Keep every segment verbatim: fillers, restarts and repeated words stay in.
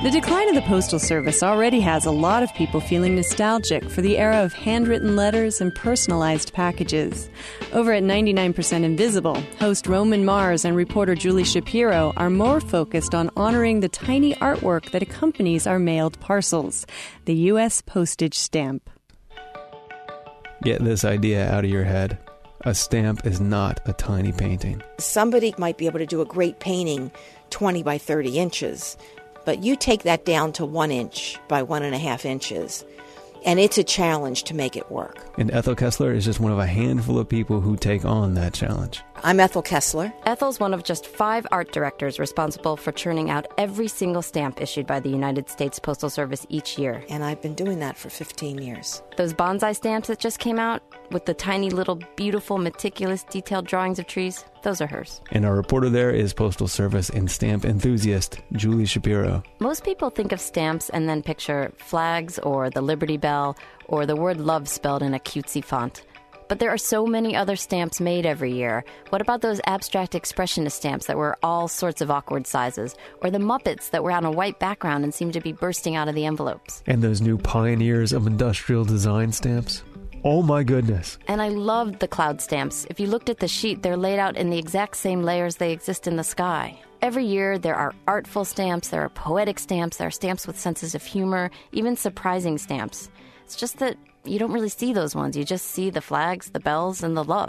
The decline of the Postal Service already has a lot of people feeling nostalgic for the era of handwritten letters and personalized packages. Over at ninety-nine percent Invisible, host Roman Mars and reporter Julie Shapiro are more focused on honoring the tiny artwork that accompanies our mailed parcels, the U S postage stamp. Get this idea out of your head. A stamp is not a tiny painting. Somebody might be able to do a great painting twenty by thirty inches, but you take that down to one inch by one and a half inches, and it's a challenge to make it work. And Ethel Kessler is just one of a handful of people who take on that challenge. I'm Ethel Kessler. Ethel's one of just five art directors responsible for churning out every single stamp issued by the United States Postal Service each year. And I've been doing that for fifteen years. Those bonsai stamps that just came out, with the tiny little beautiful, meticulous, detailed drawings of trees, those are hers. And our reporter there is Postal Service and stamp enthusiast Julie Shapiro. Most people think of stamps and then picture flags or the Liberty Bell or the word love spelled in a cutesy font. But there are so many other stamps made every year. What about those abstract expressionist stamps that were all sorts of awkward sizes? Or the Muppets that were on a white background and seemed to be bursting out of the envelopes? And those new pioneers of industrial design stamps? Oh my goodness. And I loved the cloud stamps. If you looked at the sheet, they're laid out in the exact same layers they exist in the sky. Every year, there are artful stamps, there are poetic stamps, there are stamps with senses of humor, even surprising stamps. It's just that you don't really see those ones. You just see the flags, the bells, and the love.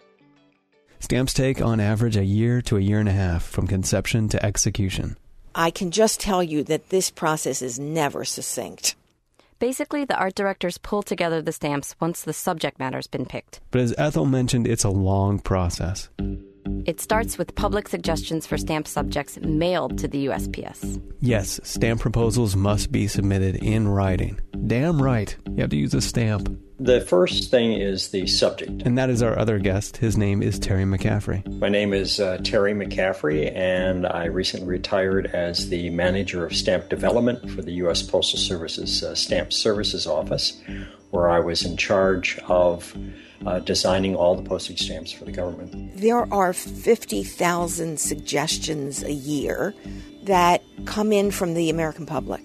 Stamps take, on average, a year to a year and a half from conception to execution. I can just tell you that this process is never succinct. Basically, the art directors pull together the stamps once the subject matter's been picked. But as Ethel mentioned, it's a long process. It starts with public suggestions for stamp subjects mailed to the U S P S. Yes, stamp proposals must be submitted in writing. Damn right, you have to use a stamp. The first thing is the subject. And that is our other guest. His name is Terry McCaffrey. My name is uh, Terry McCaffrey, and I recently retired as the manager of stamp development for the U S Postal Service's uh, Stamp Services Office, where I was in charge of uh, designing all the postage stamps for the government. There are fifty thousand suggestions a year that come in from the American public.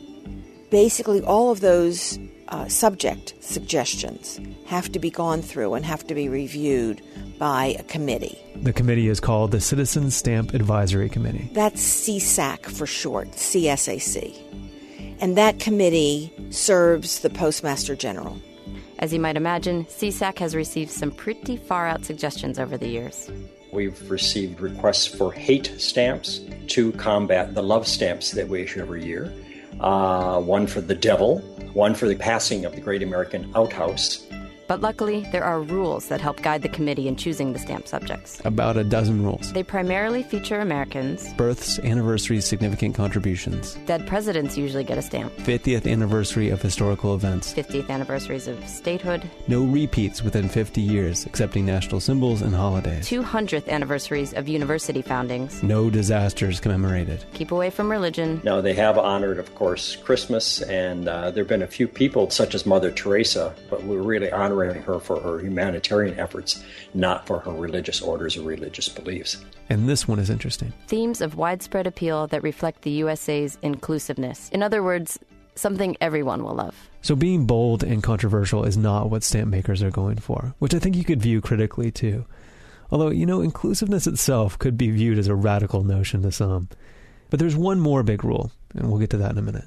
Basically, all of those Uh, subject suggestions have to be gone through and have to be reviewed by a committee. The committee is called the Citizen Stamp Advisory Committee. That's C S A C for short, C S A C. And that committee serves the Postmaster General. As you might imagine, C S A C has received some pretty far-out suggestions over the years. We've received requests for hate stamps to combat the love stamps that we issue every year. Uh, one for the devil, one for the passing of the Great American Outhouse. But luckily, there are rules that help guide the committee in choosing the stamp subjects. About a dozen rules. They primarily feature Americans. Births, anniversaries, significant contributions. Dead presidents usually get a stamp. fiftieth anniversary of historical events. fiftieth anniversaries of statehood. No repeats within fifty years, excepting national symbols and holidays. two hundredth anniversaries of university foundings. No disasters commemorated. Keep away from religion. Now, they have honored, of course, Christmas, and uh, there have been a few people, such as Mother Teresa, but we're really honoring her for her humanitarian efforts, not for her religious orders or religious beliefs. And this one is interesting. Themes of widespread appeal that reflect the U S A's inclusiveness. In other words, something everyone will love. So being bold and controversial is not what stamp makers are going for, which I think you could view critically too. Although, you know, inclusiveness itself could be viewed as a radical notion to some. But there's one more big rule, and we'll get to that in a minute.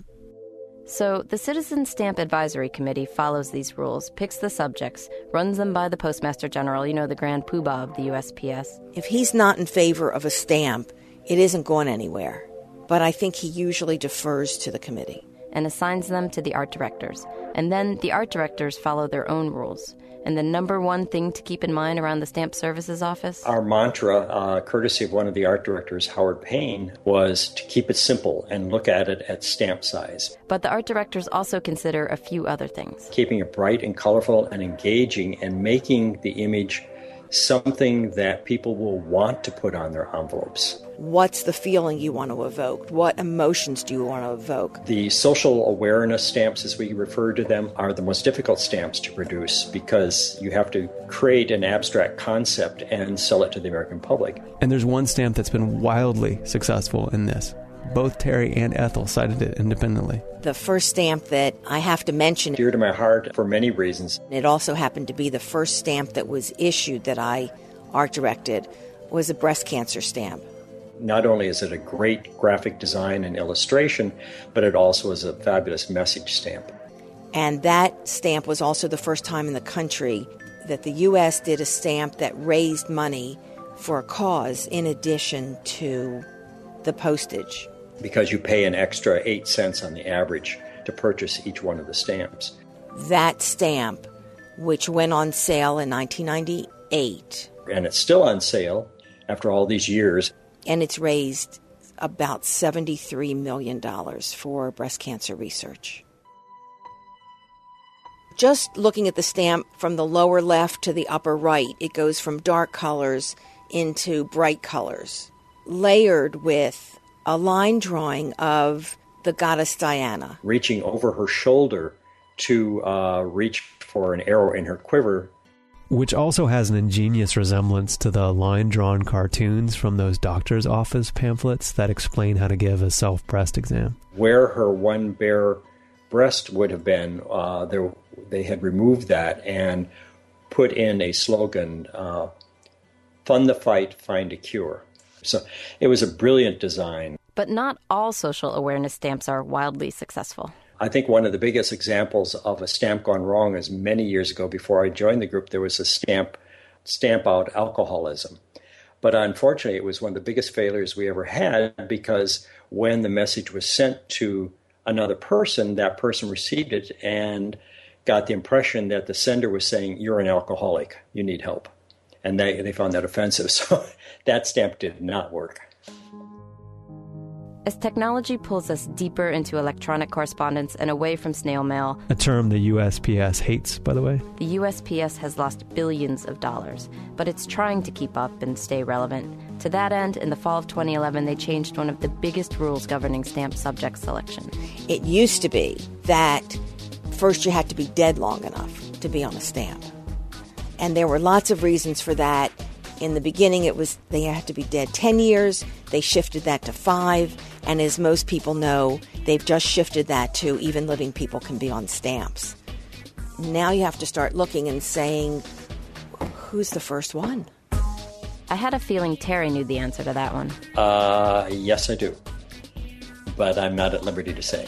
So the Citizen Stamp Advisory Committee follows these rules, picks the subjects, runs them by the Postmaster General, you know, the grand poobah of the U S P S. If he's not in favor of a stamp, it isn't going anywhere. But I think he usually defers to the committee. And assigns them to the art directors. And then the art directors follow their own rules. And the number one thing to keep in mind around the Stamp Services Office? Our mantra, uh, courtesy of one of the art directors, Howard Payne, was to keep it simple and look at it at stamp size. But the art directors also consider a few other things. Keeping it bright and colorful and engaging and making the image something that people will want to put on their envelopes. What's the feeling you want to evoke? What emotions do you want to evoke? The social awareness stamps, as we refer to them, are the most difficult stamps to produce because you have to create an abstract concept and sell it to the American public. And there's one stamp that's been wildly successful in this. Both Terry and Ethel cited it independently. The first stamp that I have to mention, Dear to my heart for many reasons. It also happened to be the first stamp that was issued that I art directed, was a breast cancer stamp. Not only is it a great graphic design and illustration, but it also is a fabulous message stamp. And that stamp was also the first time in the country that the U S did a stamp that raised money for a cause in addition to the postage. Because you pay an extra eight cents on the average to purchase each one of the stamps. That stamp, which went on sale in nineteen ninety-eight. And it's still on sale after all these years. And it's raised about seventy-three million dollars for breast cancer research. Just looking at the stamp from the lower left to the upper right, it goes from dark colors into bright colors, layered with a line drawing of the goddess Diana. Reaching over her shoulder to uh, reach for an arrow in her quiver. Which also has an ingenious resemblance to the line-drawn cartoons from those doctor's office pamphlets that explain how to give a self-breast exam. Where her one bare breast would have been, uh, there, they had removed that and put in a slogan, uh, fund the fight, find a cure. So it was a brilliant design. But not all social awareness stamps are wildly successful. I think one of the biggest examples of a stamp gone wrong is many years ago, before I joined the group, there was a stamp, stamp out alcoholism. But unfortunately, it was one of the biggest failures we ever had, because when the message was sent to another person, that person received it and got the impression that the sender was saying, you're an alcoholic, you need help. And they, they found that offensive. So that stamp did not work. As technology pulls us deeper into electronic correspondence and away from snail mail, a term the U S P S hates, by the way, the U S P S has lost billions of dollars, but it's trying to keep up and stay relevant. To that end, in the fall of twenty eleven, they changed one of the biggest rules governing stamp subject selection. It used to be that first you had to be dead long enough to be on a stamp. And there were lots of reasons for that. In the beginning, it was they had to be dead ten years. They shifted that to five. And as most people know, they've just shifted that to even living people can be on stamps. Now you have to start looking and saying, who's the first one? I had a feeling Terry knew the answer to that one. Uh, yes, I do. But I'm not at liberty to say.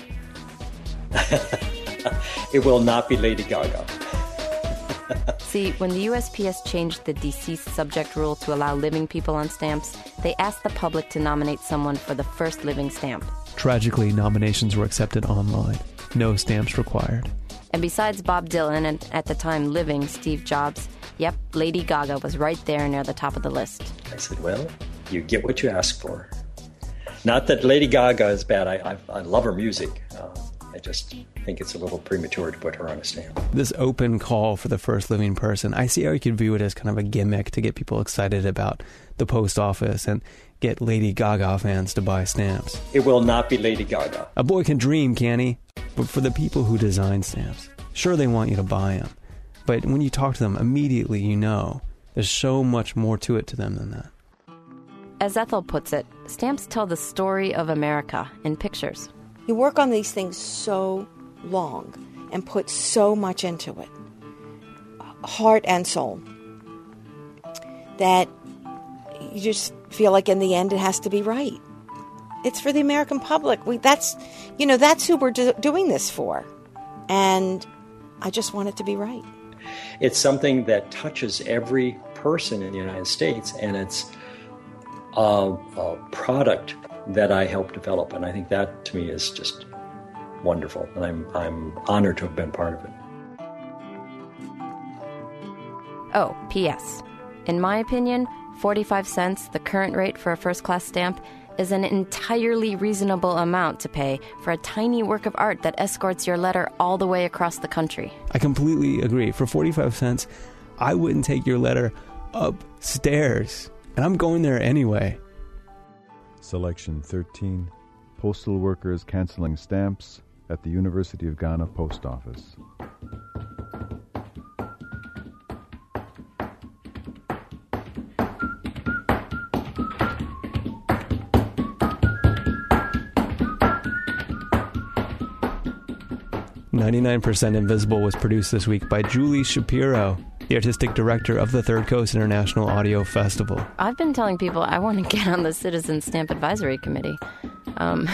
It will not be Lady Gaga. See, when the U S P S changed the deceased subject rule to allow living people on stamps, they asked the public to nominate someone for the first living stamp. Tragically, nominations were accepted online. No stamps required. And besides Bob Dylan and, at the time living, Steve Jobs, yep, Lady Gaga was right there near the top of the list. I said, well, you get what you ask for. Not that Lady Gaga is bad. I, I, I love her music. Uh, I just think it's a little premature to put her on a stamp. This open call for the first living person, I see how you could view it as kind of a gimmick to get people excited about the post office and get Lady Gaga fans to buy stamps. It will not be Lady Gaga. A boy can dream, can he? But for the people who design stamps, sure, they want you to buy them. But when you talk to them, immediately you know there's so much more to it to them than that. As Ethel puts it, stamps tell the story of America in pictures. You work on these things so long and put so much into it, heart and soul, that you just feel like in the end it has to be right. It's for the American public. We, that's, you know, that's who we're do- doing this for. And I just want it to be right. It's something that touches every person in the United States, and it's a, a product that I helped develop, and I think that to me is just wonderful, and I'm I'm honored to have been part of it. Oh, P S. In my opinion, forty-five cents, the current rate for a first-class stamp, is an entirely reasonable amount to pay for a tiny work of art that escorts your letter all the way across the country. I completely agree. For forty-five cents, I wouldn't take your letter upstairs, and I'm going there anyway. Selection thirteen, Postal Workers Cancelling Stamps at the University of Ghana Post Office. ninety-nine percent Invisible was produced this week by Julie Shapiro, the artistic director of the Third Coast International Audio Festival. I've been telling people I want to get on the Citizen Stamp Advisory Committee. Um,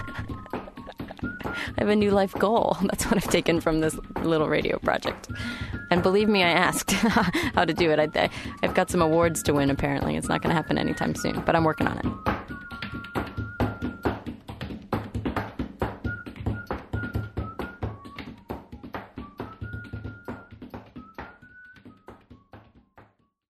I have a new life goal. That's what I've taken from this little radio project. And believe me, I asked how to do it. I, I've got some awards to win, apparently. It's not going to happen anytime soon, but I'm working on it.